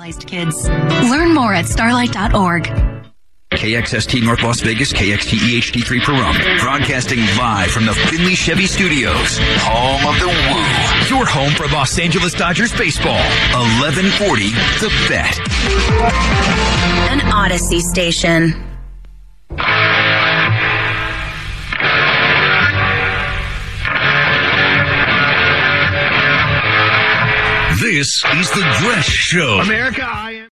marginalized kids. Learn more at starlight.org. KXST North Las Vegas, KXTE HD3 Pahrump, broadcasting live from the Finley Chevy Studios, home of the Woo. Your home for Los Angeles Dodgers baseball. 1140 The Bet. An Odyssey station. This is the Gresh Show. America, I am.